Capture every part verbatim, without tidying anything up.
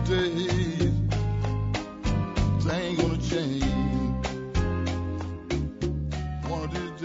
days, things ain't gonna change. One of these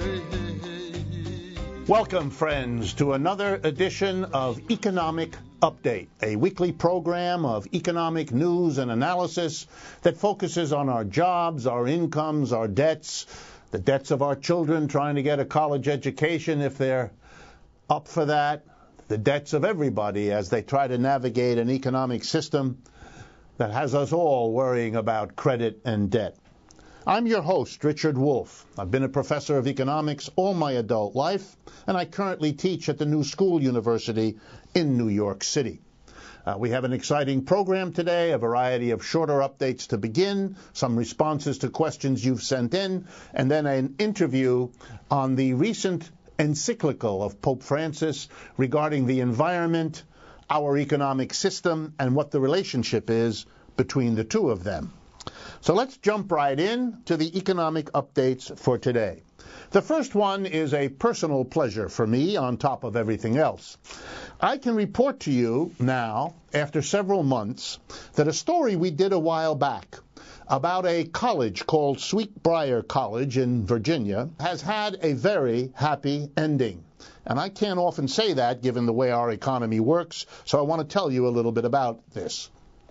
days. Welcome, friends, to another edition of Economic Update, a weekly program of economic news and analysis that focuses on our jobs, our incomes, our debts, the debts of our children trying to get a college education if they're up for that, the debts of everybody as they try to navigate an economic system that has us all worrying about credit and debt. I'm your host, Richard Wolff. I've been a professor of economics all my adult life, and I currently teach at the New School University in New York City. Uh, we have an exciting program today, a variety of shorter updates to begin, some responses to questions you've sent in, and then an interview on the recent encyclical of Pope Francis regarding the environment, our economic system, and what the relationship is between the two of them. So let's jump right in to the economic updates for today. The first one is a personal pleasure for me on top of everything else. I can report to you now, after several months, that a story we did a while back about a college called Sweetbriar College in Virginia has had a very happy ending. And I can't often say that given the way our economy works, so I want to tell you a little bit about this.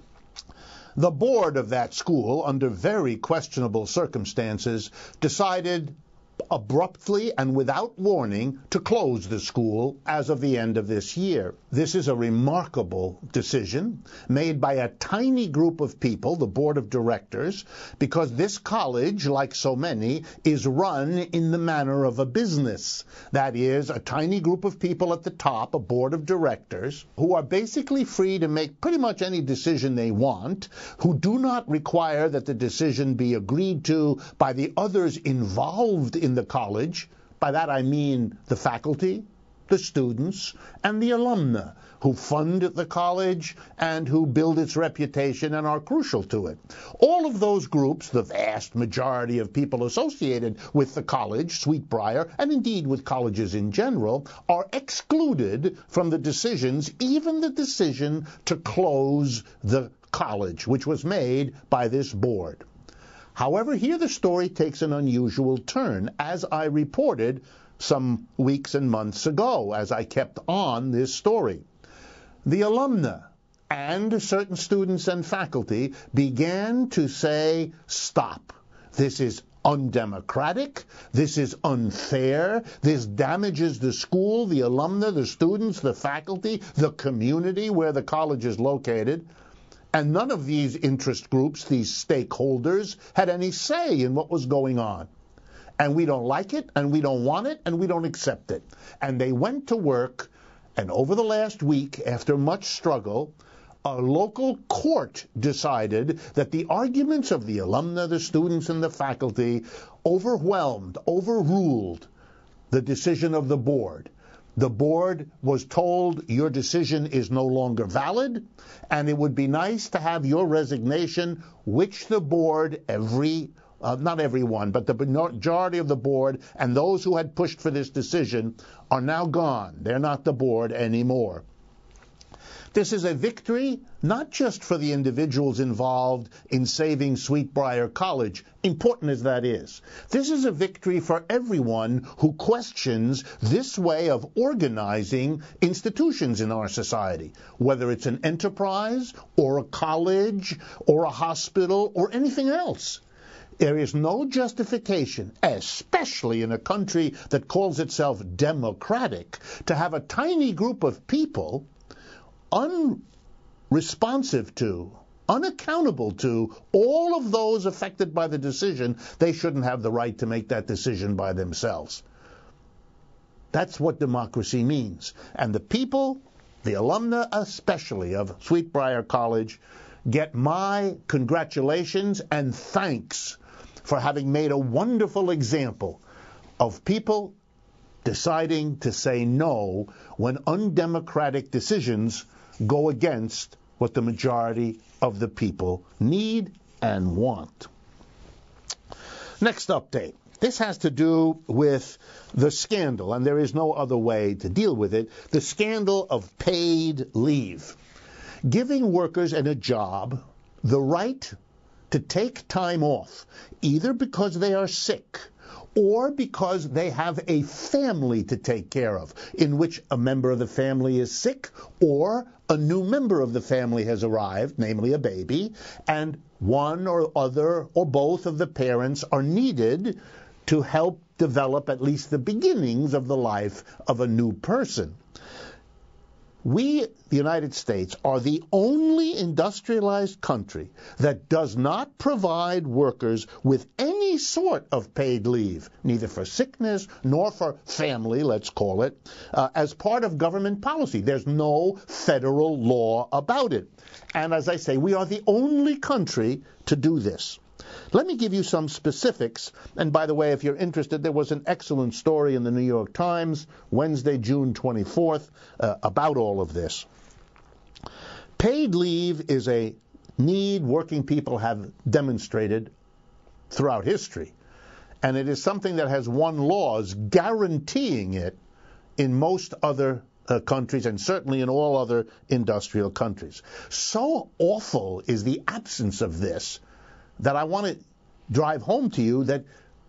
The board of that school, under very questionable circumstances, decided abruptly and without warning to close the school as of the end of this year. This is a remarkable decision made by a tiny group of people, the board of directors, because this college, like so many, is run in the manner of a business. That is, a tiny group of people at the top, a board of directors, who are basically free to make pretty much any decision they want, who do not require that the decision be agreed to by the others involved in the college. By that I mean the faculty, the students, and the alumni who fund the college and who build its reputation and are crucial to it. All of those groups, the vast majority of people associated with the college, Sweetbriar, and indeed with colleges in general, are excluded from the decisions, even the decision to close the college, which was made by this board. However, here the story takes an unusual turn, as I reported some weeks and months ago, as I kept on this story. The alumni and certain students and faculty began to say, stop. This is undemocratic. This is unfair. This damages the school, the alumni, the students, the faculty, the community where the college is located. And none of these interest groups, these stakeholders, had any say in what was going on. And we don't like it, and we don't want it, and we don't accept it. And they went to work, and over the last week, after much struggle, a local court decided that the arguments of the alumni, the students, and the faculty overwhelmed, overruled the decision of the board. The board was told your decision is no longer valid, and it would be nice to have your resignation, which the board, every, uh, not everyone, but the majority of the board and those who had pushed for this decision are now gone. They're not the board anymore. This is a victory not just for the individuals involved in saving Sweetbriar College, important as that is. This is a victory for everyone who questions this way of organizing institutions in our society, whether it's an enterprise or a college or a hospital or anything else. There is no justification, especially in a country that calls itself democratic, to have a tiny group of people unresponsive to, unaccountable to all of those affected by the decision. They shouldn't have the right to make that decision by themselves. That's what democracy means. And the people, the alumni especially of Sweetbriar College, get my congratulations and thanks for having made a wonderful example of people deciding to say no when undemocratic decisions go against what the majority of the people need and want. Next update. This has to do with the scandal, and there is no other way to deal with it, the scandal of paid leave. giving workers in a job the right to take time off, either because they are sick or because they have a family to take care of, in which a member of the family is sick or a new member of the family has arrived, namely a baby, and one or other or both of the parents are needed to help develop at least the beginnings of the life of a new person. We, the United States, are the only industrialized country that does not provide workers with any sort of paid leave, neither for sickness nor for family, let's call it, uh, as part of government policy. There's no federal law about it. And as I say, we are the only country to do this. Let me give you some specifics. And by the way, if you're interested, there was an excellent story in the New York Times, Wednesday, June twenty-fourth, uh, about all of this. Paid leave is a need working people have demonstrated throughout history. And it is something that has won laws guaranteeing it in most other uh, countries, and certainly in all other industrial countries. So awful is the absence of this that I want to drive home to you that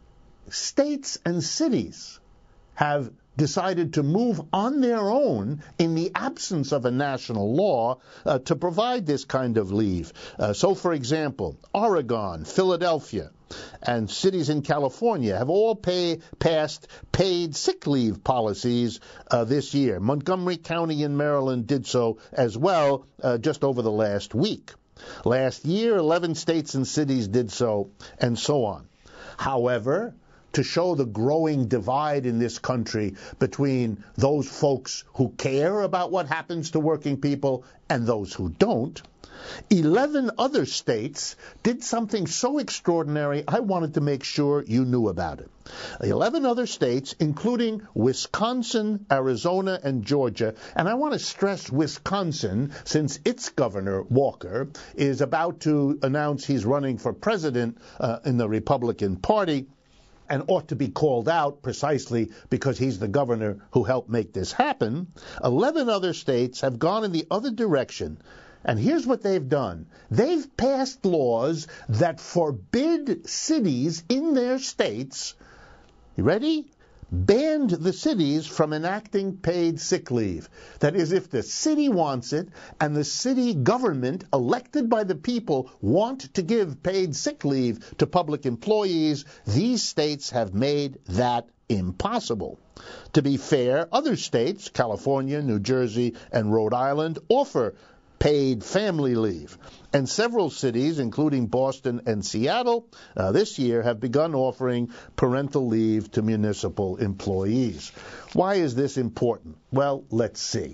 states and cities have decided to move on their own in the absence of a national law uh, to provide this kind of leave. Uh, so, for example, Oregon, Philadelphia, and cities in California have all pay, passed paid sick leave policies uh, this year. Montgomery County in Maryland did so as well uh, just over the last week. Last year, eleven states and cities did so, and so on. However, to show the growing divide in this country between those folks who care about what happens to working people and those who don't, eleven other states did something so extraordinary, I wanted to make sure you knew about it. eleven other states, including Wisconsin, Arizona, and Georgia, and I want to stress Wisconsin since its governor, Walker, is about to announce he's running for president uh, in the Republican Party, and ought to be called out precisely because he's the governor who helped make this happen. eleven other states have gone in the other direction. And here's what they've done. They've passed laws that forbid cities in their states, you ready? Banned the cities from enacting paid sick leave. That is, if the city wants it and the city government, elected by the people, want to give paid sick leave to public employees, these states have made that impossible. To be fair, other states, California, New Jersey, and Rhode Island, offer paid family leave. And several cities, including Boston and Seattle, uh, this year have begun offering parental leave to municipal employees. Why is this important? Well, let's see.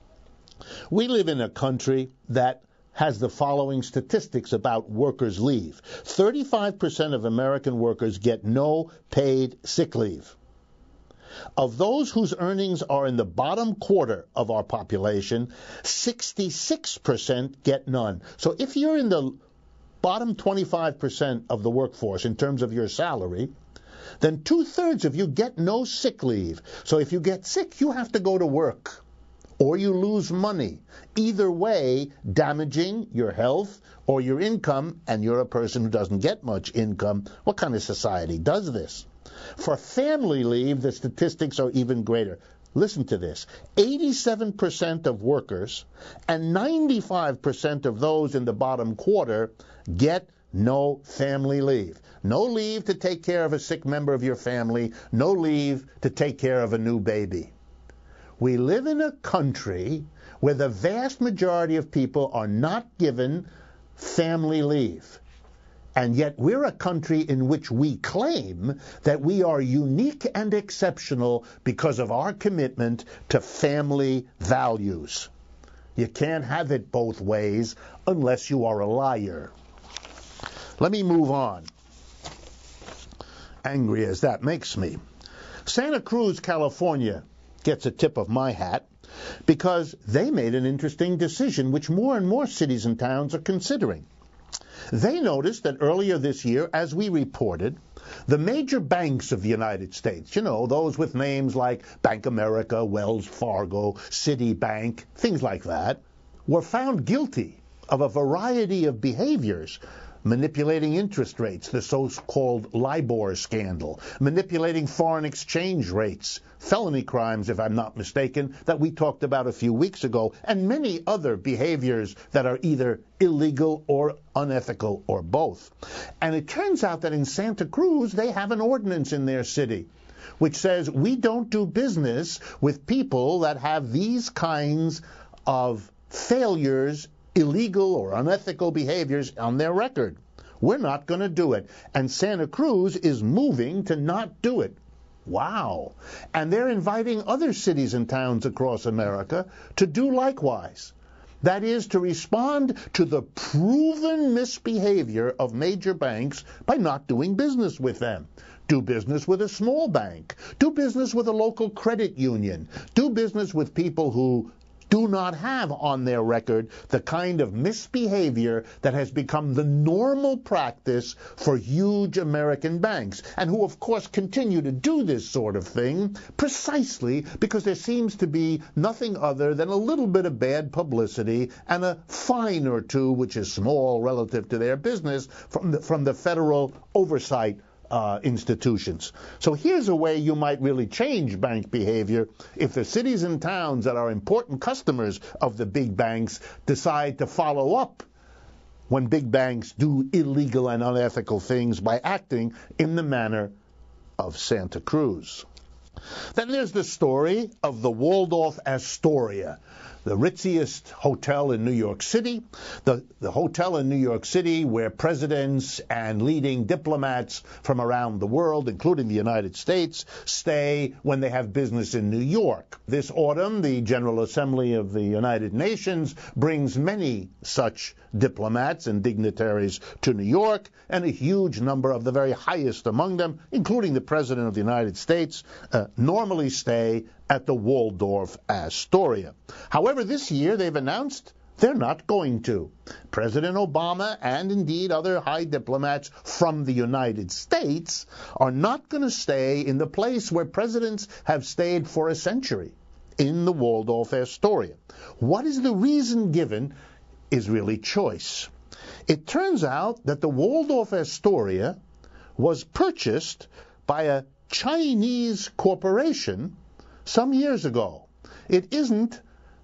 We live in a country that has the following statistics about workers' leave. thirty-five percent of American workers get no paid sick leave. Of those whose earnings are in the bottom quarter of our population, sixty-six percent get none. So if you're in the bottom twenty-five percent of the workforce in terms of your salary, then two-thirds of you get no sick leave. So if you get sick, you have to go to work, or you lose money. Either way, damaging your health or your income, and you're a person who doesn't get much income. What kind of society does this? For family leave, the statistics are even greater. Listen to this. eighty-seven percent of workers and ninety-five percent of those in the bottom quarter get no family leave. No leave to take care of a sick member of your family. No leave to take care of a new baby. We live in a country where the vast majority of people are not given family leave. And yet we're a country in which we claim that we are unique and exceptional because of our commitment to family values. You can't have it both ways unless you are a liar. Let me move on. Angry as that makes me. Santa Cruz, California gets a tip of my hat because they made an interesting decision which more and more cities and towns are considering. They noticed that earlier this year, as we reported, the major banks of the United States, you know, those with names like Bank America, Wells Fargo, Citibank, things like that, were found guilty of a variety of behaviors: manipulating interest rates, the so-called LIBOR scandal, manipulating foreign exchange rates, felony crimes, if I'm not mistaken, that we talked about a few weeks ago, and many other behaviors that are either illegal or unethical or both. And it turns out that in Santa Cruz, they have an ordinance in their city which says we don't do business with people that have these kinds of failures, illegal or unethical behaviors on their record. We're not going to do it. And Santa Cruz is moving to not do it. Wow. And they're inviting other cities and towns across America to do likewise. That is, to respond to the proven misbehavior of major banks by not doing business with them. Do business with a small bank. Do business with a local credit union. Do business with people who do not have on their record the kind of misbehavior that has become the normal practice for huge American banks, and who, of course, continue to do this sort of thing precisely because there seems to be nothing other than a little bit of bad publicity and a fine or two, which is small relative to their business, from the, from the federal oversight Uh, institutions. So here's a way you might really change bank behavior if the cities and towns that are important customers of the big banks decide to follow up when big banks do illegal and unethical things by acting in the manner of Santa Cruz. Then there's the story of the Waldorf Astoria, the ritziest hotel in New York City, the, the hotel in New York City where presidents and leading diplomats from around the world, including the United States, stay when they have business in New York. This autumn, the General Assembly of the United Nations brings many such diplomats and dignitaries to New York, and a huge number of the very highest among them, including the President of the United States, uh, normally stay at the Waldorf Astoria. However, this year they've announced they're not going to. President Obama and indeed other high diplomats from the United States are not going to stay in the place where presidents have stayed for a century, in the Waldorf Astoria. What is the reason given is really choice. It turns out that the Waldorf Astoria was purchased by a Chinese corporation some years ago. It isn't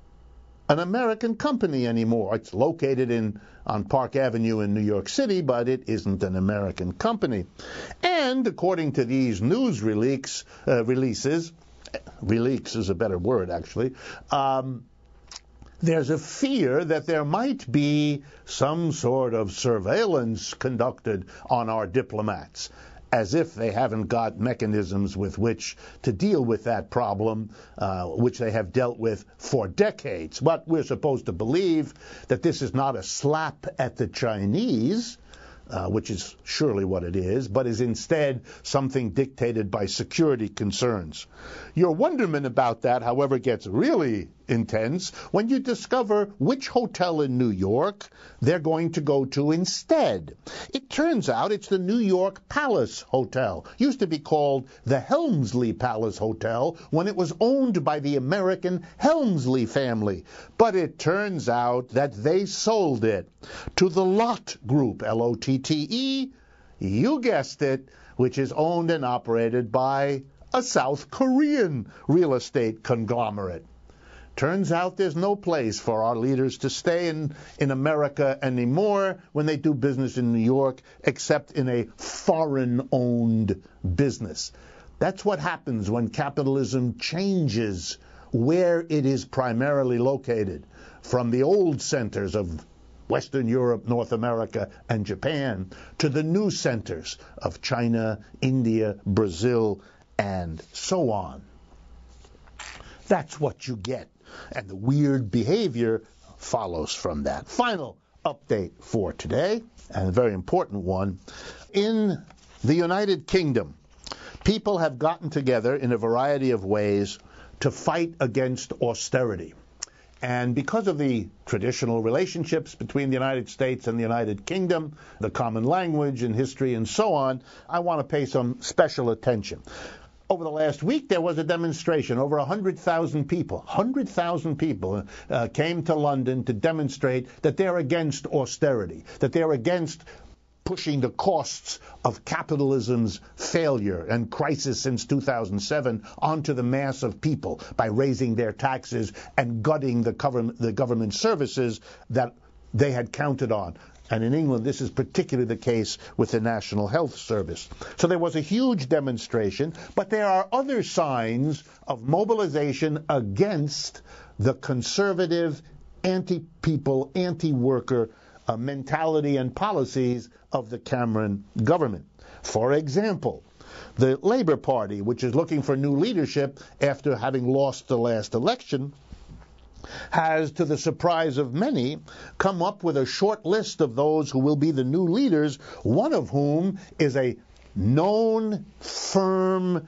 an American company anymore. It's located in on Park Avenue in New York City, but it isn't an American company. And according to these news release, uh, releases, release is a better word actually, um, there's a fear that there might be some sort of surveillance conducted on our diplomats, as if they haven't got mechanisms with which to deal with that problem, uh, which they have dealt with for decades. But we're supposed to believe that this is not a slap at the Chinese, uh, which is surely what it is, but is instead something dictated by security concerns. Your wonderment about that, however, gets really intense when you discover which hotel in New York they're going to go to instead. It turns out it's the New York Palace Hotel. Used to be called the Helmsley Palace Hotel when it was owned by the American Helmsley family. But it turns out that they sold it to the Lotte Group, L O T T E, you guessed it, which is owned and operated by a South Korean real estate conglomerate. Turns out there's no place for our leaders to stay in, in America anymore when they do business in New York, except in a foreign-owned business. That's what happens when capitalism changes where it is primarily located, from the old centers of Western Europe, North America, and Japan, to the new centers of China, India, Brazil, and so on. That's what you get. And the weird behavior follows from that. Final update for today, and a very important one. In the United Kingdom, people have gotten together in a variety of ways to fight against austerity. And because of the traditional relationships between the United States and the United Kingdom, the common language and history and so on, I want to pay some special attention. Over the last week, there was a demonstration. Over one hundred thousand people, one hundred thousand people uh, came to London to demonstrate that they're against austerity, that they're against pushing the costs of capitalism's failure and crisis since two thousand seven onto the mass of people by raising their taxes and gutting the government, the government services that they had counted on. And in England, this is particularly the case with the National Health Service. So there was a huge demonstration, but there are other signs of mobilization against the conservative, anti-people, anti-worker uh, mentality and policies of the Cameron government. For example, the Labour Party, which is looking for new leadership after having lost the last election, has, to the surprise of many, come up with a short list of those who will be the new leaders, one of whom is a known, firm,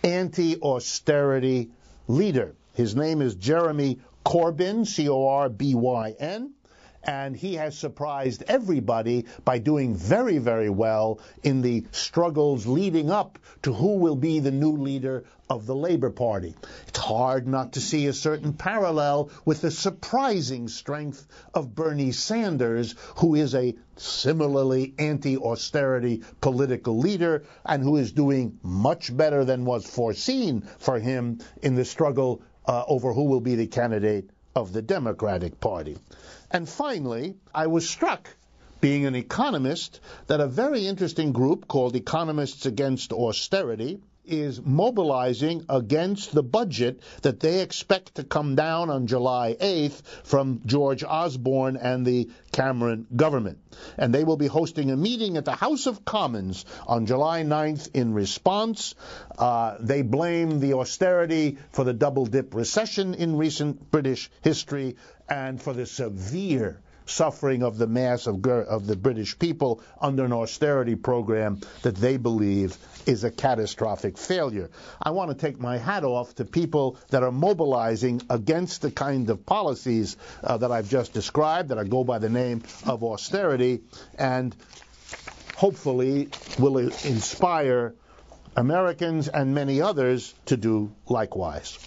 anti-austerity leader. His name is Jeremy Corbyn, C O R B Y N, and he has surprised everybody by doing very, very well in the struggles leading up to who will be the new leader of the Labour Party. It's hard not to see a certain parallel with the surprising strength of Bernie Sanders, who is a similarly anti-austerity political leader and who is doing much better than was foreseen for him in the struggle uh, over who will be the candidate of the Democratic Party. And finally, I was struck, being an economist, that a very interesting group called Economists Against Austerity is mobilizing against the budget that they expect to come down on July eighth from George Osborne and the Cameron government. And they will be hosting a meeting at the House of Commons on July ninth in response. Uh, they blame the austerity for the double-dip recession in recent British history and for the severe suffering of the mass of, of the British people under an austerity program that they believe is a catastrophic failure. I want to take my hat off to people that are mobilizing against the kind of policies uh, that I've just described, that go by the name of austerity, and hopefully will inspire Americans and many others to do likewise.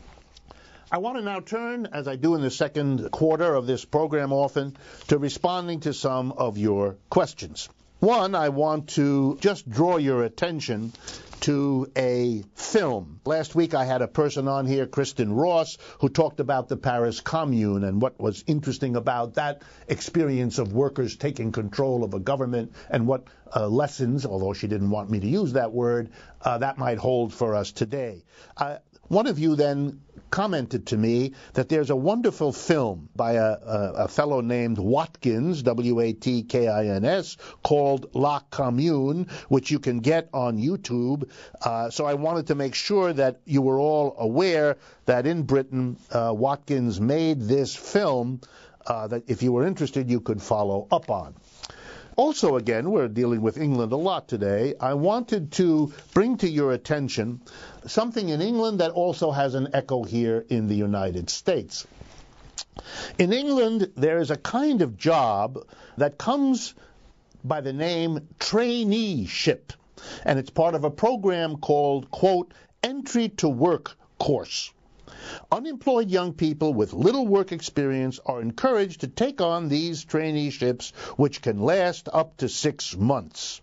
I want to now turn, as I do in the second quarter of this program often, to responding to some of your questions. One, I want to just draw your attention to a film. Last week I had a person on here, Kristen Ross, who talked about the Paris Commune and what was interesting about that experience of workers taking control of a government and what uh, lessons, although she didn't want me to use that word, uh, that might hold for us today. Uh, One of you then commented to me that there's a wonderful film by a, a, a fellow named Watkins, W A T K I N S, called La Commune, which you can get on YouTube. Uh, so I wanted to make sure that you were all aware that in Britain, uh, Watkins made this film uh, that if you were interested, you could follow up on. Also, again, we're dealing with England a lot today. I wanted to bring to your attention something in England that also has an echo here in the United States. In England, there is a kind of job that comes by the name traineeship, and it's part of a program called, quote, Entry to Work course. Unemployed young people with little work experience are encouraged to take on these traineeships, which can last up to six months.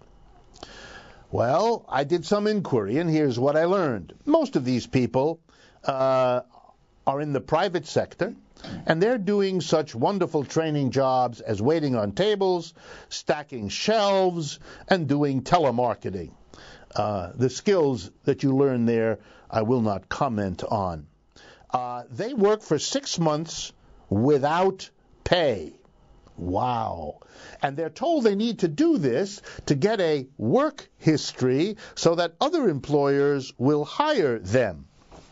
Well, I did some inquiry, and here's what I learned. Most of these people uh, are in the private sector, and they're doing such wonderful training jobs as waiting on tables, stacking shelves, and doing telemarketing. Uh, the skills that you learn there, I will not comment on. Uh, they work for six months without pay. Wow. And they're told they need to do this to get a work history so that other employers will hire them.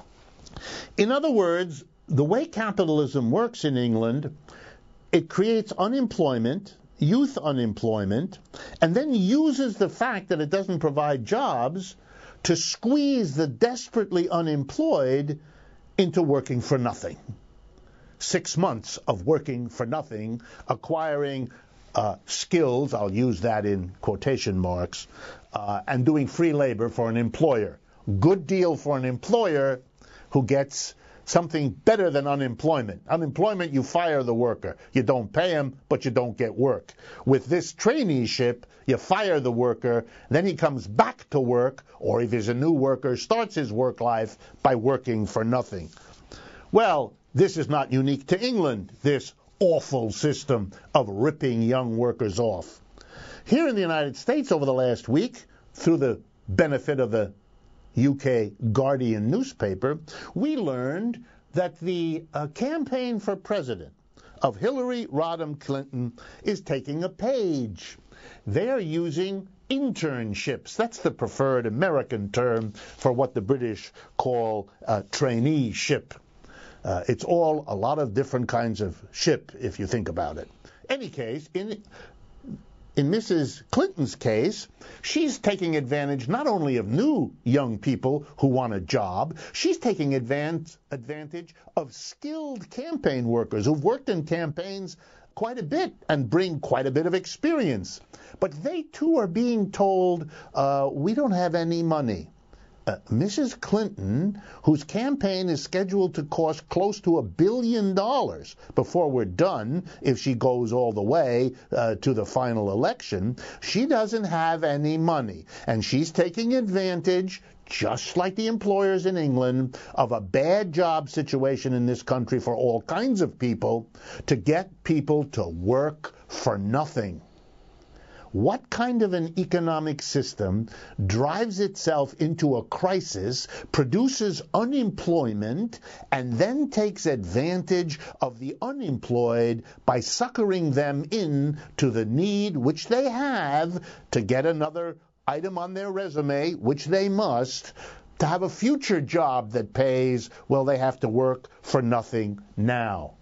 In other words, the way capitalism works in England, it creates unemployment, youth unemployment, and then uses the fact that it doesn't provide jobs to squeeze the desperately unemployed into working for nothing. Six months of working for nothing, acquiring uh, skills, I'll use that in quotation marks, uh, and doing free labor for an employer Good deal for an employer who gets something better than unemployment. Unemployment, you fire the worker. You don't pay him, but you don't get work. With this traineeship, you fire the worker, then he comes back to work, or if he's a new worker, starts his work life by working for nothing. Well, this is not unique to England, this awful system of ripping young workers off. Here in the United States over the last week, through the benefit of the U K Guardian newspaper, we learned that the uh, campaign for president of Hillary Rodham Clinton is taking a page. They're using internships. That's the preferred American term for what the British call a traineeship. Uh, it's all a lot of different kinds of ship, if you think about it. Any case, in In Missus Clinton's case, she's taking advantage not only of new young people who want a job, she's taking advan- advantage of skilled campaign workers who've worked in campaigns quite a bit and bring quite a bit of experience. But they too are being told, uh, we don't have any money. Uh, Missus Clinton, whose campaign is scheduled to cost close to a billion dollars before we're done, if she goes all the way uh, to the final election, she doesn't have any money. And she's taking advantage, just like the employers in England, of a bad job situation in this country for all kinds of people to get people to work for nothing. What kind of an economic system drives itself into a crisis, produces unemployment, and then takes advantage of the unemployed by suckering them in to the need which they have to get another item on their resume, which they must, to have a future job that pays? Well, they have to work for nothing now.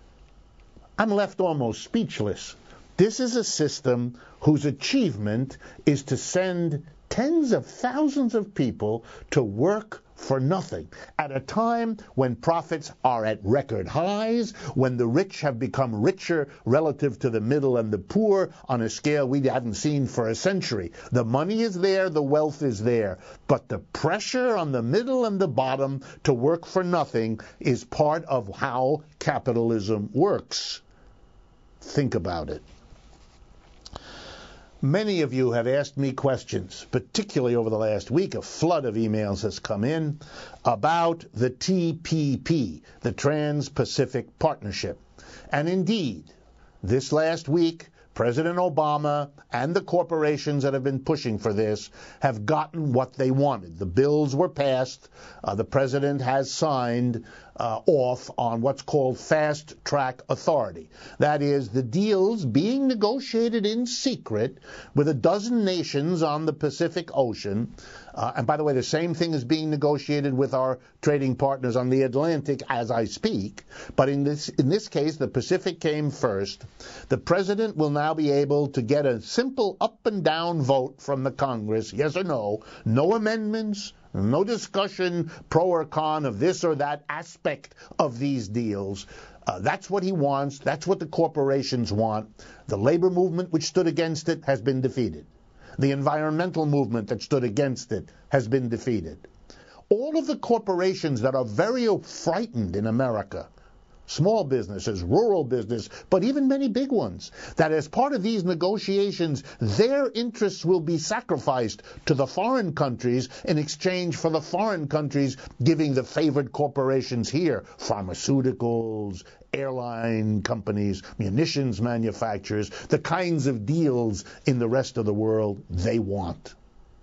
I'm left almost speechless. This is a system whose achievement is to send tens of thousands of people to work for nothing at a time when profits are at record highs, when the rich have become richer relative to the middle and the poor on a scale we haven't seen for a century. The money is there, the wealth is there, but the pressure on the middle and the bottom to work for nothing is part of how capitalism works. Think about it. Many of you have asked me questions, particularly over the last week. A flood of emails has come in about the T P P, the Trans-Pacific Partnership. And indeed, this last week, President Obama and the corporations that have been pushing for this have gotten what they wanted. The bills were passed. Uh, the president has signed uh, off on what's called fast-track authority. That is, the deals being negotiated in secret with a dozen nations on the Pacific Ocean. Uh, and by the way, the same thing is being negotiated with our trading partners on the Atlantic as I speak. But in this in this case, the Pacific came first. The president will now be able to get a simple up and down vote from the Congress, yes or no, no amendments, no discussion pro or con of this or that aspect of these deals. Uh, that's what he wants. That's what the corporations want. The labor movement, which stood against it, has been defeated. The environmental movement that stood against it has been defeated. All of the corporations that are very frightened in America, small businesses, rural business, but even many big ones, that as part of these negotiations, their interests will be sacrificed to the foreign countries in exchange for the foreign countries giving the favored corporations here, pharmaceuticals, airline companies, munitions manufacturers, the kinds of deals in the rest of the world they want.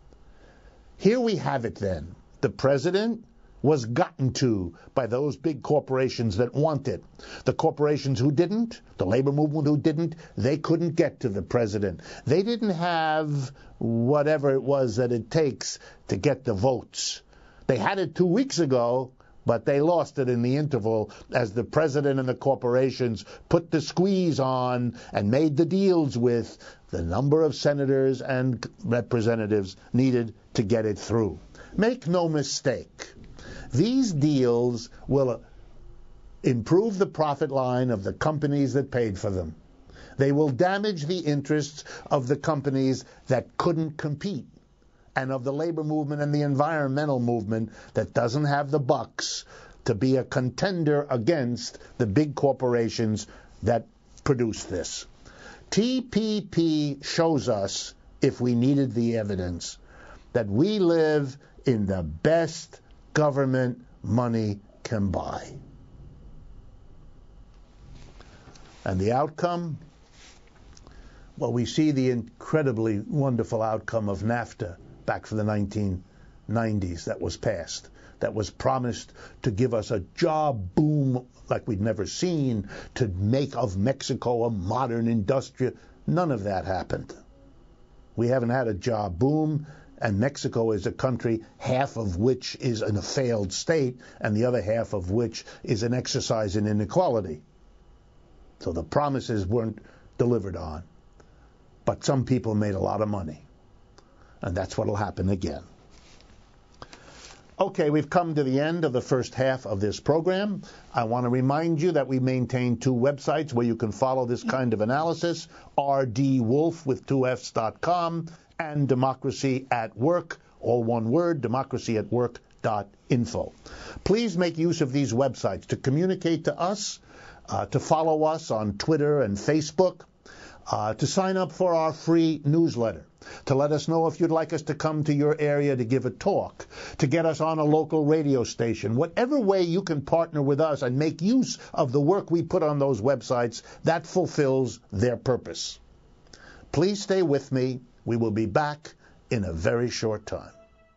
Here we have it then. The president was gotten to by those big corporations that want it. The corporations who didn't, the labor movement who didn't, they couldn't get to the president. They didn't have whatever it was that it takes to get the votes. They had it two weeks ago, but they lost it in the interval as the president and the corporations put the squeeze on and made the deals with the number of senators and representatives needed to get it through. Make no mistake, these deals will improve the profit line of the companies that paid for them. They will damage the interests of the companies that couldn't compete. and of the labor movement and the environmental movement that doesn't have the bucks to be a contender against the big corporations that produce this. T P P shows us, if we needed the evidence, that we live in the best government money can buy. And the outcome? Well, we see the incredibly wonderful outcome of NAFTA back from the nineteen nineties that was passed, that was promised to give us a job boom like we'd never seen, to make of Mexico a modern industrial. None of that happened. We haven't had a job boom, and Mexico is a country, half of which is in a failed state, and the other half of which is an exercise in inequality. So the promises weren't delivered on. But some people made a lot of money. And that's what will happen again. Okay, we've come to the end of the first half of this program. I want to remind you that we maintain two websites where you can follow this kind of analysis, R D Wolf with two F's dot com and Democracy at Work, all one word, democracy at work dot info. Please make use of these websites to communicate to us, uh, to follow us on Twitter and Facebook, uh, to sign up for our free newsletter, to let us know if you'd like us to come to your area to give a talk, to get us on a local radio station. Whatever way you can partner with us and make use of the work we put on those websites, that fulfills their purpose. Please stay with me. We will be back in a very short time.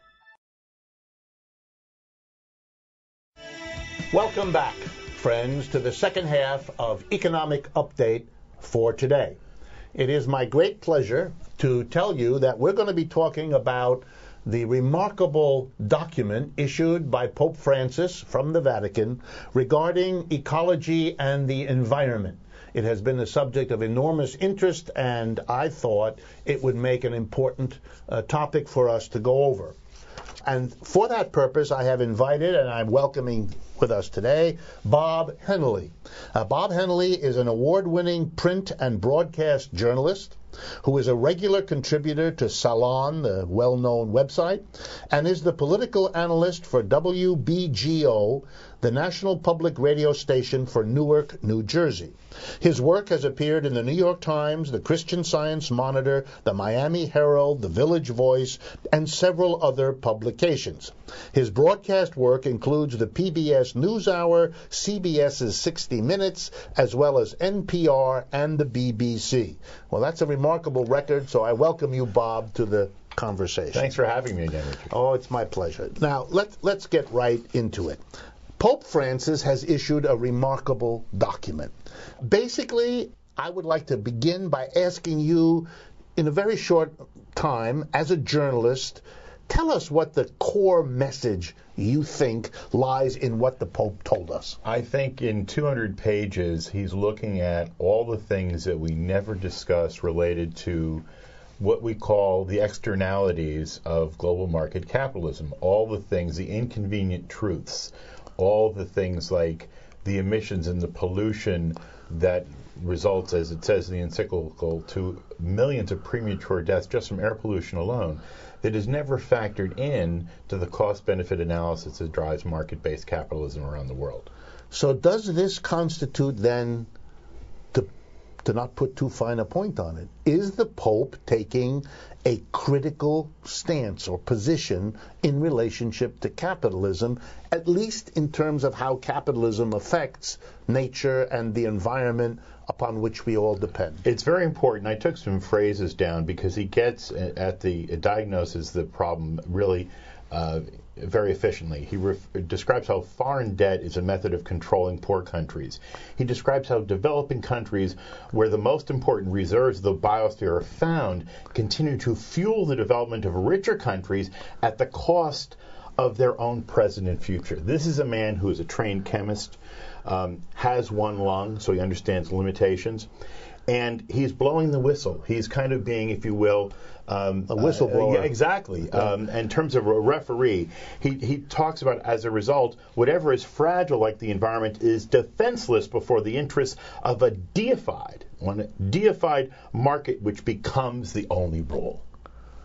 Welcome back, friends, to the second half of Economic Update for today. It is my great pleasure to tell you that we're going to be talking about the remarkable document issued by Pope Francis from the Vatican regarding ecology and the environment. It has been a subject of enormous interest, and I thought it would make an important uh, topic for us to go over. And for that purpose, I have invited, and I'm welcoming with us today, Bob Hennelly. Uh, Bob Hennelly is an award-winning print and broadcast journalist who is a regular contributor to Salon, the well-known website, and is the political analyst for W B G O, the national public radio station for Newark, New Jersey. His work has appeared in the New York Times, the Christian Science Monitor, the Miami Herald, the Village Voice, and several other publications. His broadcast work includes the P B S NewsHour, CBS's sixty minutes, as well as N P R and the B B C. Well, that's a remarkable record, so I welcome you, Bob, to the conversation. Thanks for having me again, Richard. Oh, it's my pleasure. Now, let's, let's get right into it. Pope Francis has issued a remarkable document. Basically, I would like to begin by asking you, in a very short time, as a journalist, tell us what the core message you think lies in what the Pope told us. I think in two hundred pages, he's looking at all the things that we never discuss related to what we call the externalities of global market capitalism, all the things, the inconvenient truths, all the things like the emissions and the pollution that results, as it says in the encyclical, to millions of premature deaths just from air pollution alone, that is never factored in to the cost-benefit analysis that drives market-based capitalism around the world. So does this constitute then, to, to not put too fine a point on it, is the Pope taking a critical stance or position in relationship to capitalism, at least in terms of how capitalism affects nature and the environment upon which we all depend? It's very important. I took some phrases down because he gets at the diagnosis of the problem really uh, very efficiently. He ref- describes how foreign debt is a method of controlling poor countries. He describes how developing countries, where the most important reserves of the biosphere are found, continue to fuel the development of richer countries at the cost of their own present and future. This is a man who is a trained chemist, um, has one lung, so he understands limitations, and he's blowing the whistle. He's kind of being, if you will, Um, a whistleblower. Uh, yeah, exactly. Yeah. Um, in terms of a referee, he, he talks about, as a result, whatever is fragile like the environment is defenseless before the interests of a deified, one deified market which becomes the only rule.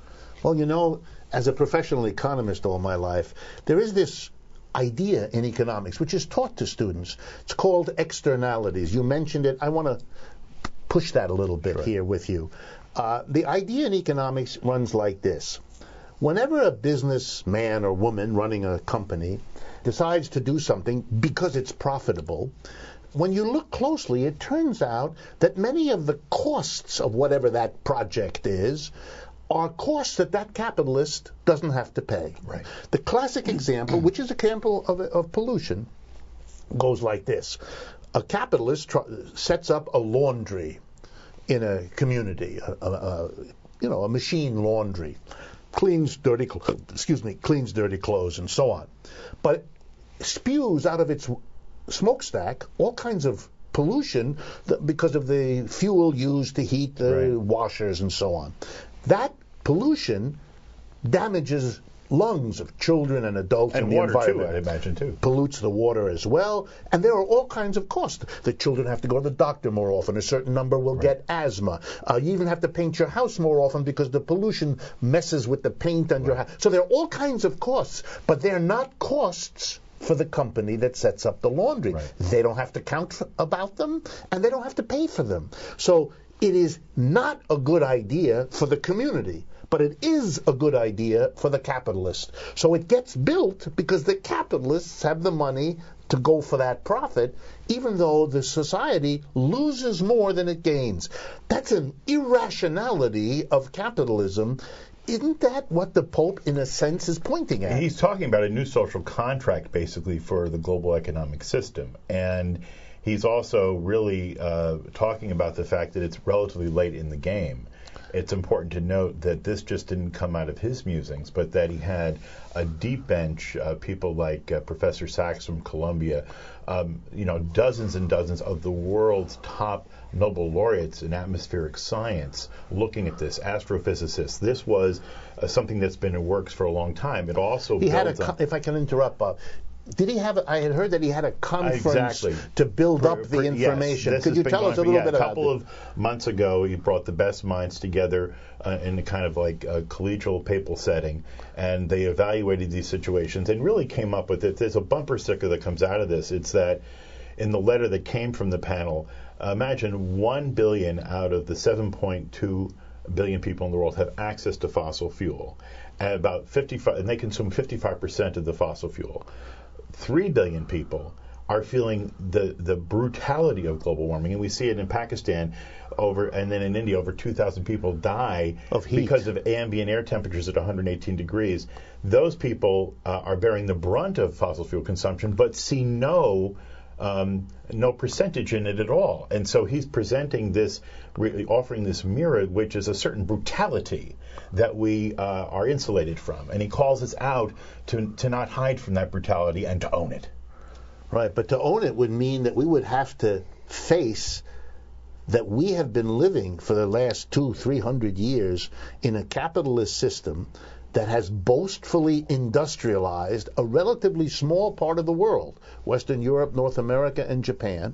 Well, you know, as a professional economist all my life, there is this idea in economics which is taught to students. It's called externalities. You mentioned it. I want to push that a little bit Sure. here with you. Uh, the idea in economics runs like this. Whenever a businessman or woman running a company decides to do something because it's profitable, when you look closely, it turns out that many of the costs of whatever that project is are costs that that capitalist doesn't have to pay. Right. The classic example, which is an example of, of pollution, goes like this. A capitalist tr- sets up a laundry in a community, a, a, a, you know, a machine laundry, cleans dirty, cl- excuse me, cleans dirty clothes and so on, but spews out of its smokestack all kinds of pollution th- because of the fuel used to heat the Right. washers and so on. That pollution damages lungs of children and adults And in the water, too, environment. I'd imagine, too. Pollutes the water as well, and there are all kinds of costs. The children have to go to the doctor more often. A certain number will get asthma. Uh, you even have to paint your house more often because the pollution messes with the paint on your house. So there are all kinds of costs, but they're not costs for the company that sets up the laundry. Right. They don't have to count f- about them, and they don't have to pay for them. So it is not a good idea for the community, but it is a good idea for the capitalist. So it gets built because the capitalists have the money to go for that profit, even though the society loses more than it gains. That's an irrationality of capitalism. Isn't that what the Pope, in a sense, is pointing at? He's talking about a new social contract, basically, for the global economic system. And he's also really uh, talking about the fact that it's relatively late in the game. It's important to note that this just didn't come out of his musings, but that he had a deep bench, uh, people like uh, Professor Sachs from Columbia, um, you know, dozens and dozens of the world's top Nobel laureates in atmospheric science looking at this, astrophysicists. This was uh, something that's been in works for a long time. It also He had a, builds on- co- if I can interrupt, Bob, did he have, a, I had heard that he had a conference Exactly. to build For- up the for- yes, information. this Could has you been tell us a going little for- bit yeah, about A couple it? of months ago, he brought the best minds together uh, in a kind of like a collegial papal setting, and they evaluated these situations and really came up with it. There's a bumper sticker that comes out of this. It's that in the letter that came from the panel, uh, imagine one billion out of the seven point two billion people in the world have access to fossil fuel, and about fifty-five, and they consume fifty-five percent of the fossil fuel. Three billion people are feeling the the brutality of global warming, and we see it in Pakistan, over, and then in India, over two thousand people die Of heat. because of ambient air temperatures at one hundred eighteen degrees. Those people uh, are bearing the brunt of fossil fuel consumption, but see no um, no percentage in it at all. And so he's presenting this, really offering this mirror, which is a certain brutality that we uh, are insulated from. And he calls us out to to not hide from that brutality and to own it. Right, but to own it would mean that we would have to face that we have been living for the last two, three hundred years in a capitalist system that has boastfully industrialized a relatively small part of the world, Western Europe, North America, and Japan,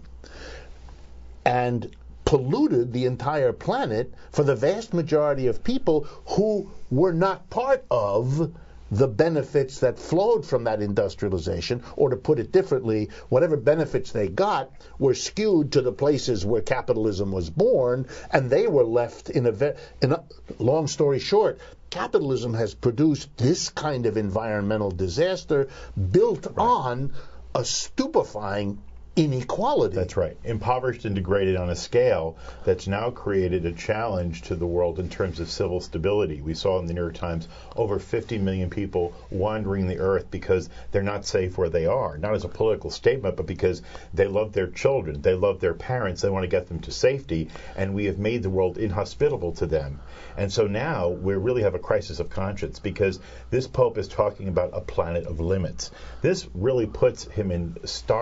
and polluted the entire planet for the vast majority of people who were not part of the benefits that flowed from that industrialization, or to put it differently, whatever benefits they got were skewed to the places where capitalism was born, and they were left in a, ve- in a long story short, capitalism has produced this kind of environmental disaster built on a stupefying inequality. That's right. Impoverished and degraded on a scale that's now created a challenge to the world in terms of civil stability. We saw in the New York Times over fifty million people wandering the earth because they're not safe where they are. Not as a political statement, but because they love their children, they love their parents, they want to get them to safety, and we have made the world inhospitable to them. And so now we really have a crisis of conscience because this Pope is talking about a planet of limits. This really puts him in stark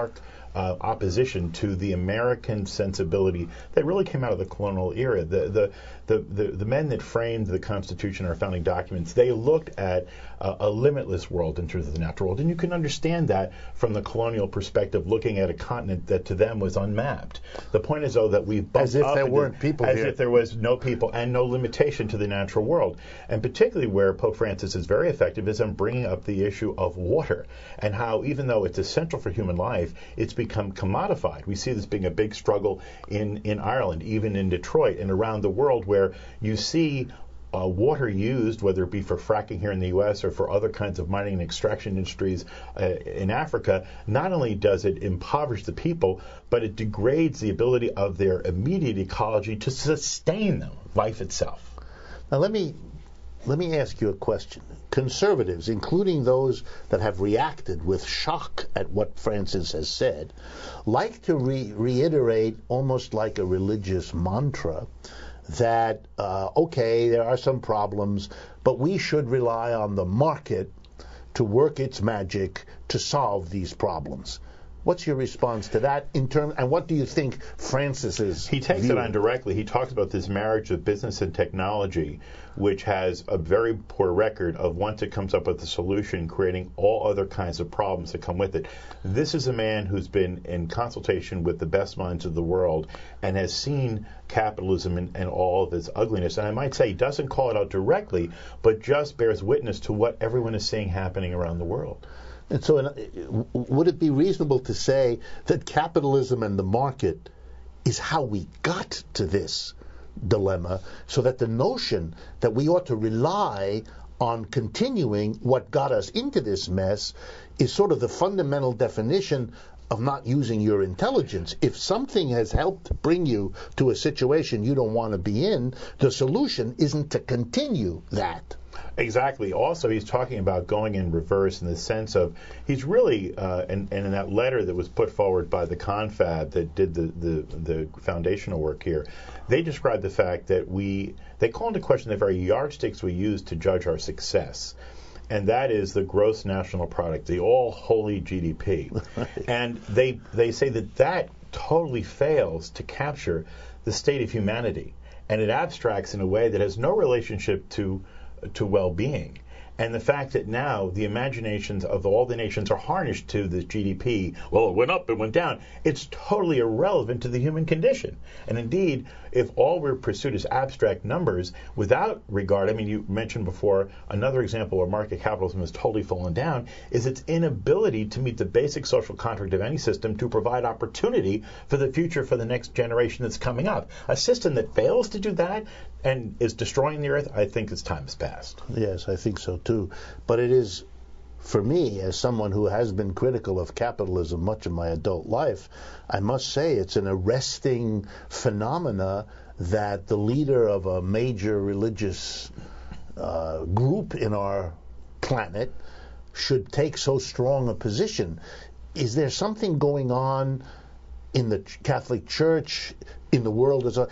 uh, opposition to the American sensibility that really came out of the colonial era. The, the, the, the, the men that framed the Constitution, our founding documents, they looked at uh, a limitless world in terms of the natural world. And you can understand that from the colonial perspective, looking at a continent that to them was unmapped. The point is, though, that we've bumped As if up there into- weren't people as here. if there was no people and no limitation to the natural world. And particularly where Pope Francis is very effective is in bringing up the issue of water and how, even though it's essential for human life, it's become commodified. We see this being a big struggle in, in Ireland, even in Detroit and around the world, where you see Uh, water used, whether it be for fracking here in the U S or for other kinds of mining and extraction industries uh, in Africa. Not only does it impoverish the people, but it degrades the ability of their immediate ecology to sustain them, life itself. Now let me let me ask you a question. Conservatives, including those that have reacted with shock at what Francis has said, like to re- reiterate almost like a religious mantra that, uh, okay, there are some problems, but we should rely on the market to work its magic to solve these problems. What's your response to that in term, and what do you think Francis is He takes viewing? it on directly. He talks about this marriage of business and technology, which has a very poor record of, once it comes up with a solution, creating all other kinds of problems that come with it. This is a man who's been in consultation with the best minds of the world and has seen capitalism and, and all of its ugliness. And I might say he doesn't call it out directly, but just bears witness to what everyone is seeing happening around the world. And so, in, would it be reasonable to say that capitalism and the market is how we got to this dilemma, so that the notion that we ought to rely on continuing what got us into this mess is sort of the fundamental definition of not using your intelligence? If something has helped bring you to a situation you don't want to be in, the solution isn't to continue that. Exactly. Also, he's talking about going in reverse in the sense of he's really, uh, and, and in that letter that was put forward by the confab that did the, the, the foundational work here, they describe the fact that we, they call into question the very yardsticks we use to judge our success. And that is the gross national product, the all-holy G D P. And they they say that that totally fails to capture the state of humanity. And it abstracts in a way that has no relationship to to well-being. And the fact that now the imaginations of all the nations are harnessed to the G D P, well, it went up, it went down, it's totally irrelevant to the human condition. And indeed, if all we're pursued is abstract numbers without regard, I mean, you mentioned before, another example where market capitalism has totally fallen down is its inability to meet the basic social contract of any system to provide opportunity for the future for the next generation that's coming up. A system that fails to do that and is destroying the earth, I think its time has passed. Yes, I think so too. But it is, for me, as someone who has been critical of capitalism much of my adult life, I must say it's an arresting phenomena that the leader of a major religious uh, group in our planet should take so strong a position. Is there something going on in the Catholic Church, in the world as a...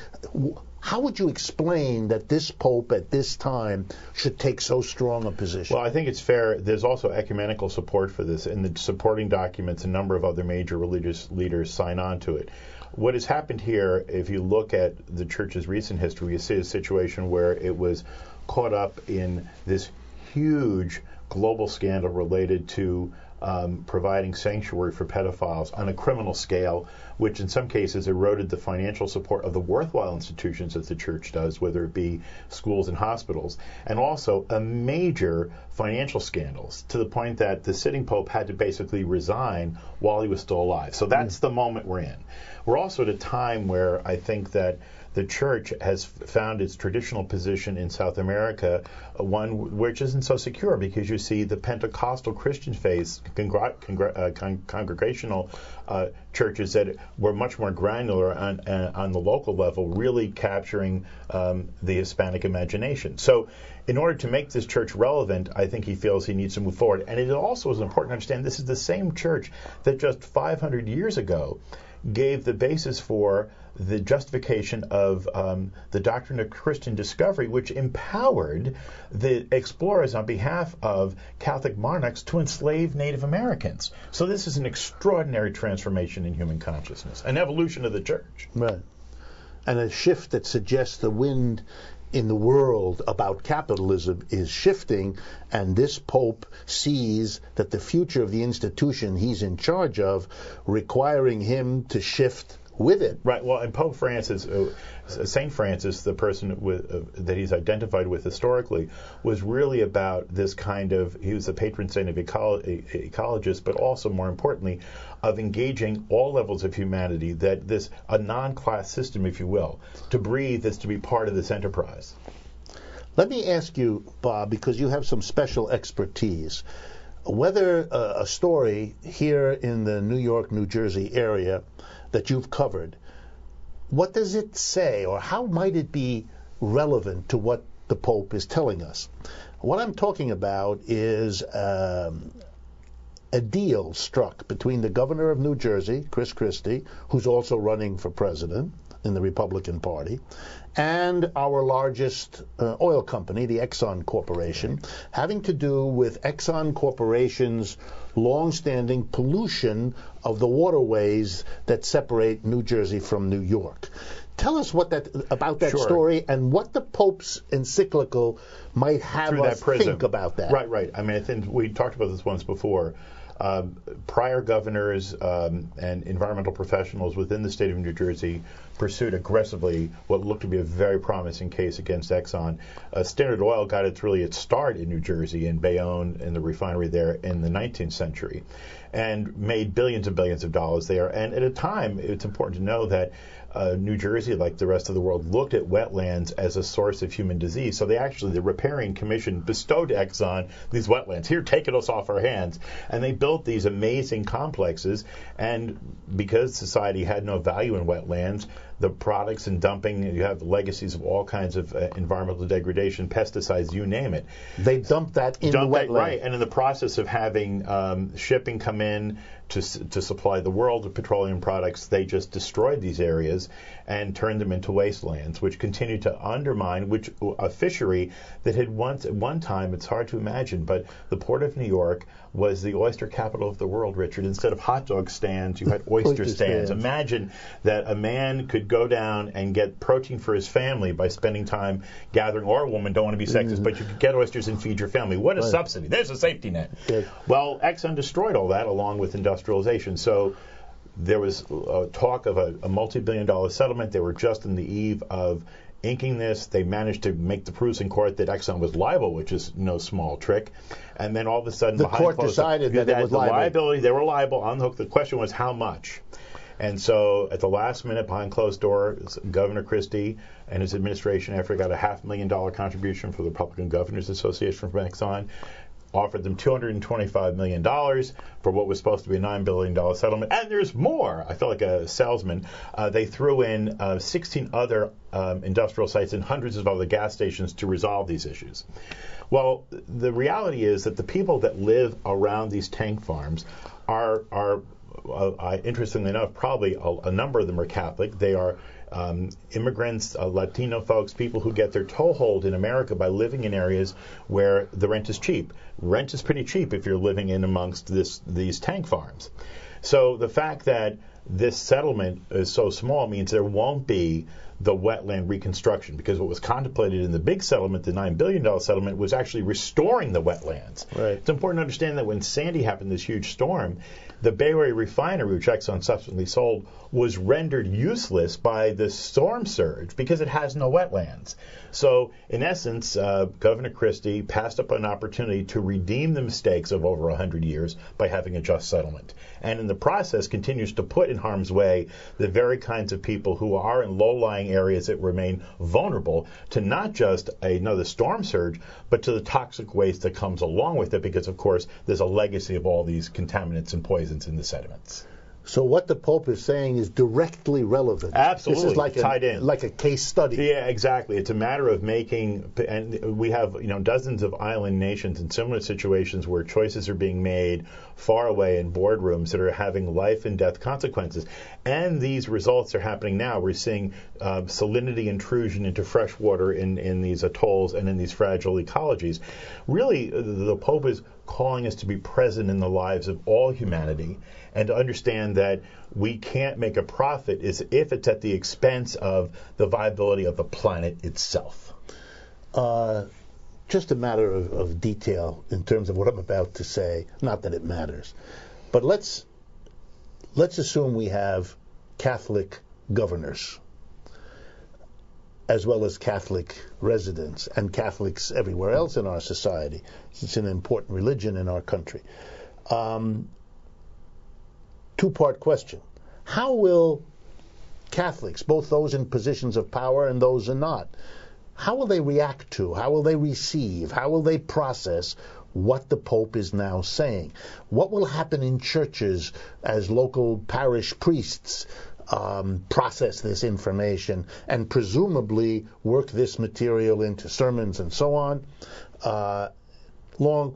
How would you explain that this Pope at this time should take so strong a position? Well, I think it's fair. There's also ecumenical support for this. In the supporting documents, a number of other major religious leaders sign on to it. What has happened here, if you look at the Church's recent history, you see a situation where it was caught up in this huge global scandal related to Um, providing sanctuary for pedophiles on a criminal scale, which in some cases eroded the financial support of the worthwhile institutions that the Church does, whether it be schools and hospitals, and also a major financial scandals to the point that the sitting Pope had to basically resign while he was still alive. So that's the moment we're in. We're also at a time where I think that the Church has found its traditional position in South America, uh, one which isn't so secure, because you see the Pentecostal Christian faith, congr- congr- uh, con- congregational uh, churches that were much more granular on, uh, on the local level, really capturing um, the Hispanic imagination. So in order to make this church relevant, I think he feels he needs to move forward. And it also is important to understand this is the same church that just five hundred years ago gave the basis for the justification of um, the doctrine of Christian discovery, which empowered the explorers on behalf of Catholic monarchs to enslave Native Americans. So this is an extraordinary transformation in human consciousness, an evolution of the church. Right. And a shift that suggests the wind in the world about capitalism is shifting, and this Pope sees that the future of the institution he's in charge of requiring him to shift with it. Right. Well, and Pope Francis, uh, Saint Francis, the person with, uh, that he's identified with historically, was really about this kind of, he was the patron saint of ecolo- ecologists, but also, more importantly, of engaging all levels of humanity, that this, a non-class system, if you will, to breathe is to be part of this enterprise. Let me ask you, Bob, because you have some special expertise, whether uh, a story here in the New York, New Jersey area that you've covered, what does it say, or how might it be relevant to what the Pope is telling us? What I'm talking about is um, a deal struck between the governor of New Jersey, Chris Christie, who's also running for president in the Republican Party, and our largest uh, oil company, the Exxon Corporation, having to do with Exxon Corporation's long-standing pollution of the waterways that separate New Jersey from New York. Tell us what that about that Sure. story and what the Pope's encyclical might have Through us that prism. think about that. Right, right. I mean, I think we talked about this once before. Um, prior governors um, and environmental professionals within the state of New Jersey pursued aggressively what looked to be a very promising case against Exxon. Uh, Standard Oil got its really its start in New Jersey, in Bayonne, in the refinery there in the nineteenth century, and made billions and billions of dollars there. And at a time, it's important to know that Uh, New Jersey, like the rest of the world, looked at wetlands as a source of human disease. So they actually, the Riparian Commission bestowed Exxon these wetlands. Here, taking us off our hands. And they built these amazing complexes. And because society had no value in wetlands, the products and dumping, you have legacies of all kinds of uh, environmental degradation, pesticides, you name it. They dumped that in Dump the that, wetland. right, and in the process of having um, shipping come in to to supply the world with petroleum products, they just destroyed these areas and turned them into wastelands, which continued to undermine which a fishery that had once at one time, it's hard to imagine, but the Port of New York was the oyster capital of the world, Richard. Instead of hot dog stands, you had oyster, Oyster stands. stands. Imagine that a man could go down and get protein for his family by spending time gathering, or a woman, don't want to be sexist, mm. but you could get oysters and feed your family. What a Right. subsidy. There's a safety net. Yes. Well, Exxon destroyed all that along with industrialization. So there was uh, talk of a, a multi-billion dollar settlement. They were just in the eve of inking this. They managed to make the proofs in court that Exxon was liable, which is no small trick. And then all of a sudden, The behind court closed decided doors, that it was the liable. liability, they were liable on the hook. The question was how much. And so at the last minute, behind closed doors, Governor Christie and his administration, after he got a half million dollar contribution from the Republican Governors Association from Exxon, offered them two hundred twenty-five million dollars for what was supposed to be a nine billion dollars settlement. And there's more. I felt like a salesman. Uh, they threw in uh, sixteen other um, industrial sites and hundreds of other gas stations to resolve these issues. Well, the reality is that the people that live around these tank farms are, are uh, interestingly enough, probably a, a number of them are Catholic. They are Um, immigrants, uh, Latino folks, people who get their toehold in America by living in areas where the rent is cheap. Rent is pretty cheap if you're living in amongst this, these tank farms. So the fact that this settlement is so small means there won't be the wetland reconstruction, because what was contemplated in the big settlement, the nine billion dollars settlement, was actually restoring the wetlands. Right. It's important to understand that when Sandy happened, this huge storm, the Bay Area refinery, which Exxon subsequently sold, was rendered useless by the storm surge because it has no wetlands. So, in essence, uh, Governor Christie passed up an opportunity to redeem the mistakes of over one hundred years by having a just settlement. And in the process continues to put in harm's way the very kinds of people who are in low-lying areas that remain vulnerable to not just another storm surge, but to the toxic waste that comes along with it, because, of course, there's a legacy of all these contaminants and poisons in the sediments. So what the Pope is saying is directly relevant. Absolutely, This is like tied a, in. like a case study. Yeah, exactly. It's a matter of making, and we have you know dozens of island nations in similar situations where choices are being made far away in boardrooms that are having life and death consequences. And these results are happening now. We're seeing uh, salinity intrusion into fresh water in, in these atolls and in these fragile ecologies. Really, the Pope is calling us to be present in the lives of all humanity and to understand that we can't make a profit is if it's at the expense of the viability of the planet itself. Uh, just a matter of, of detail in terms of what I'm about to say. Not that it matters, but let's let's assume we have Catholic governors as well as Catholic residents and Catholics everywhere else in our society. It's an important religion in our country. Um, two-part question. How will Catholics, both those in positions of power and those in not, how will they react to, how will they receive, how will they process what the Pope is now saying? What will happen in churches as local parish priests um, process this information and presumably work this material into sermons and so on? Uh, long,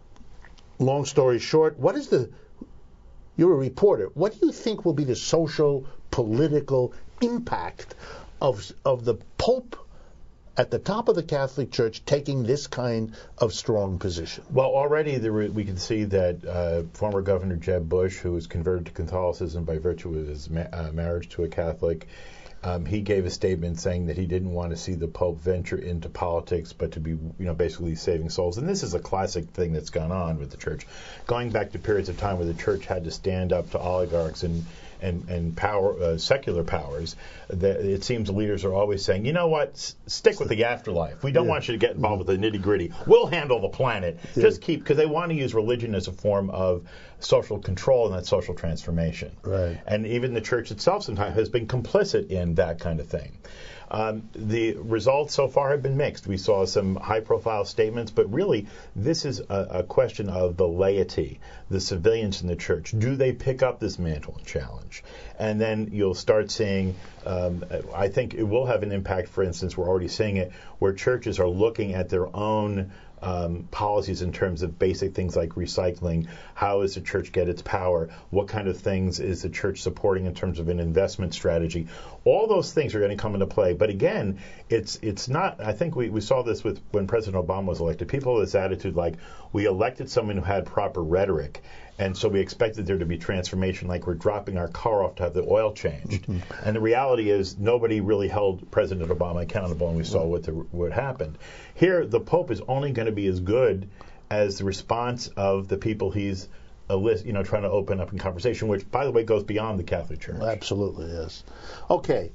long story short, what is the You're a reporter. What do you think will be the social, political impact of of the Pope at the top of the Catholic Church taking this kind of strong position? Well, already there were, we can see that uh, former Governor Jeb Bush, who was converted to Catholicism by virtue of his ma- uh, marriage to a Catholic, Um, he gave a statement saying that he didn't want to see the Pope venture into politics, but to be, you know, basically saving souls. And this is a classic thing that's gone on with the Church, going back to periods of time where the Church had to stand up to oligarchs and and and power, uh, secular powers. That it seems leaders are always saying, you know what, S- stick with the afterlife. We don't Yeah. want you to get involved with the nitty gritty. We'll handle the planet. Yeah. Just keep, because they want to use religion as a form of social control and that social transformation. Right. And even the Church itself sometimes has been complicit in that kind of thing. Um, the results so far have been mixed. We saw some high-profile statements, but really this is a, a question of the laity, the civilians in the Church. Do they pick up this mantle and challenge? And then you'll start seeing, um, I think it will have an impact, for instance, we're already seeing it, where churches are looking at their own Um, policies in terms of basic things like recycling. How does the church get its power? What kind of things is the church supporting in terms of an investment strategy? All those things are going to come into play. But again, it's it's not, I think we, we saw this with when President Obama was elected. People have this attitude like, we elected someone who had proper rhetoric, and so we expected there to be transformation, like we're dropping our car off to have the oil changed. Mm-hmm. And the reality is nobody really held President Obama accountable, and we saw what, the, what happened. Here, the Pope is only going to be as good as the response of the people he's a list, you know, trying to open up in conversation, which, by the way, goes beyond the Catholic Church. Absolutely, yes. Okay.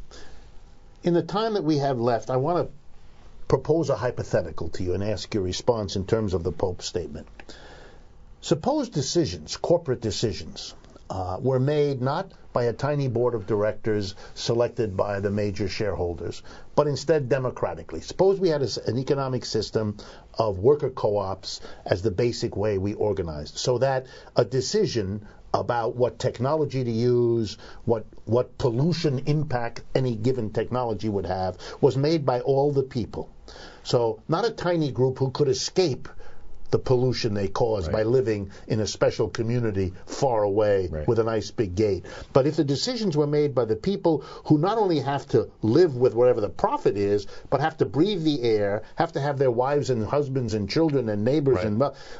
In the time that we have left, I want to propose a hypothetical to you and ask your response in terms of the Pope's statement. Suppose decisions, corporate decisions, uh, were made not by a tiny board of directors selected by the major shareholders, but instead democratically. Suppose we had a, an economic system of worker co-ops as the basic way we organized, so that a decision about what technology to use, what what pollution impact any given technology would have, was made by all the people. So not a tiny group who could escape the pollution they cause right. by living in a special community far away right. with a nice big gate. But if the decisions were made by the people who not only have to live with whatever the profit is, but have to breathe the air, have to have their wives and husbands and children and neighbors, right. and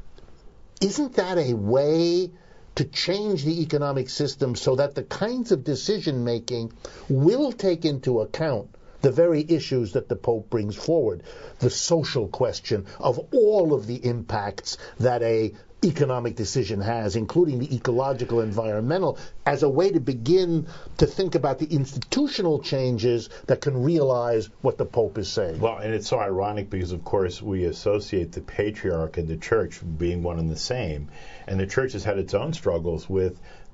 isn't that a way to change the economic system so that the kinds of decision making will take into account the very issues that the Pope brings forward, the social question of all of the impacts that a economic decision has, including the ecological, environmental, as a way to begin to think about the institutional changes that can realize what the Pope is saying? Well, and it's so ironic because, of course, we associate the patriarch and the church being one and the same, and the church has had its own struggles with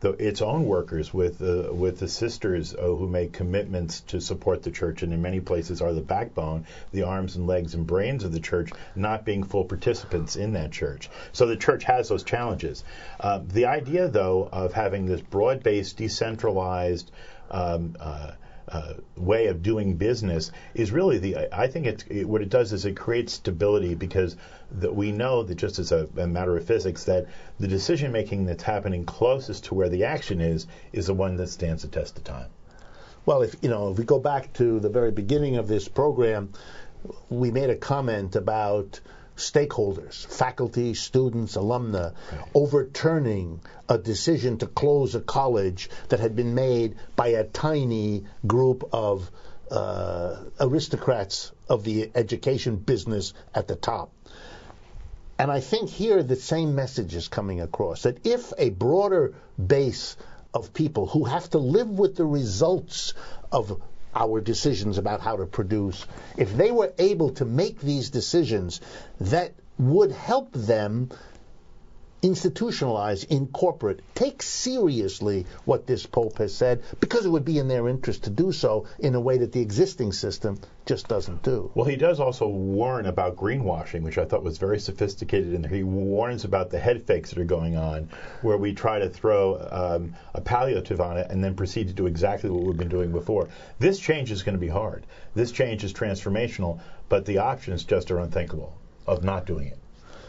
the, its own workers, with uh, with the sisters uh, who make commitments to support the church, and in many places are the backbone, the arms and legs and brains of the church, not being full participants in that church. So the church has those challenges. Uh, the idea, though, of having this broad-based, decentralized um, uh, Uh, way of doing business is really the. I think it's it, what it does is it creates stability, because that we know that, just as a, a matter of physics, that the decision making that's happening closest to where the action is is the one that stands the test of time. Well, if you know, if we go back to the very beginning of this program, we made a comment about stakeholders, faculty, students, alumni, Yeah. overturning a decision to close a college that had been made by a tiny group of uh, aristocrats of the education business at the top. And I think here the same message is coming across, that if a broader base of people who have to live with the results of our decisions about how to produce, if they were able to make these decisions that would help them institutionalize, incorporate, take seriously what this Pope has said, because it would be in their interest to do so in a way that the existing system just doesn't do. Well, he does also warn about greenwashing, which I thought was very sophisticated in there. He warns about the head fakes that are going on, where we try to throw um, a palliative on it and then proceed to do exactly what we've been doing before. This change is going to be hard. This change is transformational, but the options just are unthinkable of not doing it.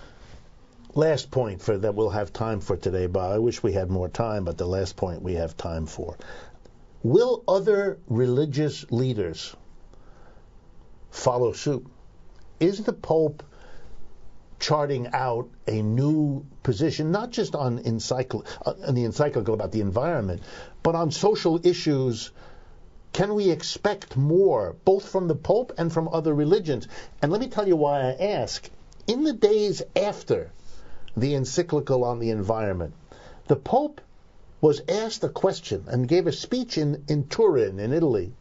Last point for that we'll have time for today, Bob. I wish we had more time, but the last point we have time for. Will other religious leaders follow suit? Is the Pope charting out a new position, not just on, encycl- on the encyclical about the environment, but on social issues? Can we expect more, both from the Pope and from other religions? And let me tell you why I ask. In the days after the encyclical on the environment, the Pope was asked a question and gave a speech in, in Turin, in Italy,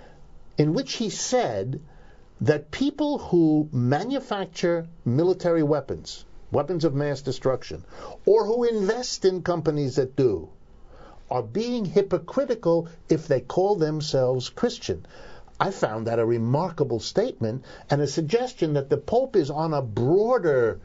in which he said that people who manufacture military weapons, weapons of mass destruction, or who invest in companies that do, are being hypocritical if they call themselves Christian. I found that a remarkable statement and a suggestion that the Pope is on a broader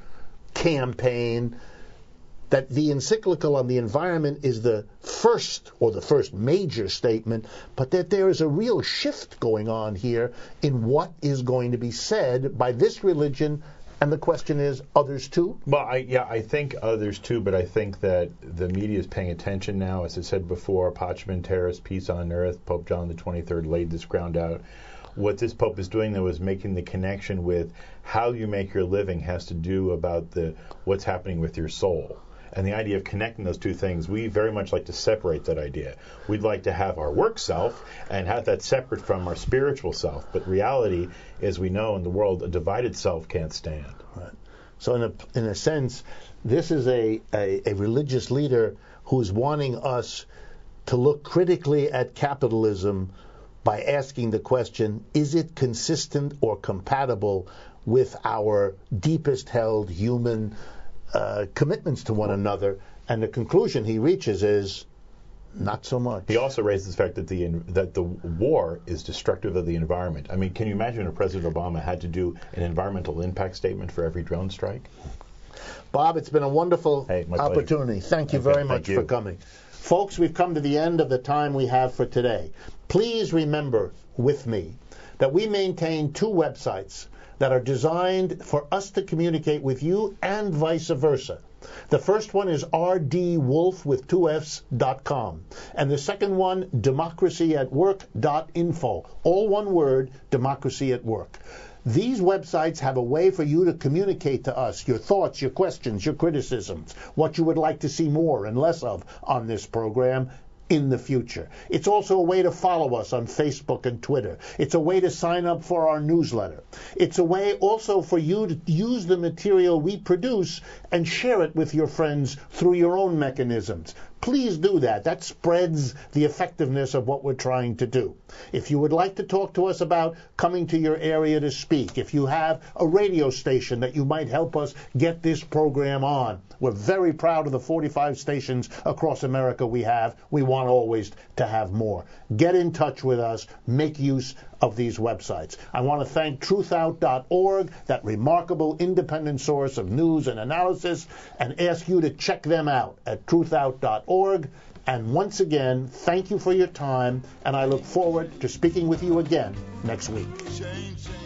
campaign, that the encyclical on the environment is the first, or the first major statement, but that there is a real shift going on here in what is going to be said by this religion, and the question is, others too? Well, I, yeah, I think others too, but I think that the media is paying attention now. As I said before, Pacem in Terris, peace on earth, Pope John the twenty-third laid this ground out. What this Pope is doing, though, is making the connection with how you make your living has to do about the what's happening with your soul. And the idea of connecting those two things, we very much like to separate that idea. We'd like to have our work self and have that separate from our spiritual self. But reality, as we know in the world, a divided self can't stand. Right. So in a, in a sense, this is a, a, a religious leader who's wanting us to look critically at capitalism by asking the question, is it consistent or compatible with our deepest held human uh, commitments to one another? And the conclusion he reaches is, not so much. He also raises the fact that the that the war is destructive of the environment. I mean, can you imagine if President Obama had to do an environmental impact statement for every drone strike? Bob, it's been a wonderful hey, opportunity. Thank you okay, very much you. for coming. Folks, we've come to the end of the time we have for today. Please remember with me that we maintain two websites that are designed for us to communicate with you and vice versa. The first one is r d wolf with two F's dot com, and the second one, democracy at work dot info. All one word, democracy at work. These websites have a way for you to communicate to us your thoughts, your questions, your criticisms, what you would like to see more and less of on this program in the future. It's also a way to follow us on Facebook and Twitter. It's a way to sign up for our newsletter. It's a way also for you to use the material we produce and share it with your friends through your own mechanisms. please do that. That spreads the effectiveness of what we're trying to do. If you would like to talk to us about coming to your area to speak, if you have a radio station that you might help us get this program on, we're very proud of the forty-five stations across America we have. We want always to have more. Get in touch with us. Make use of these websites. I want to thank truth out dot org, that remarkable independent source of news and analysis, and ask you to check them out at truth out dot org. And once again, thank you for your time, and I look forward to speaking with you again next week. Change, change.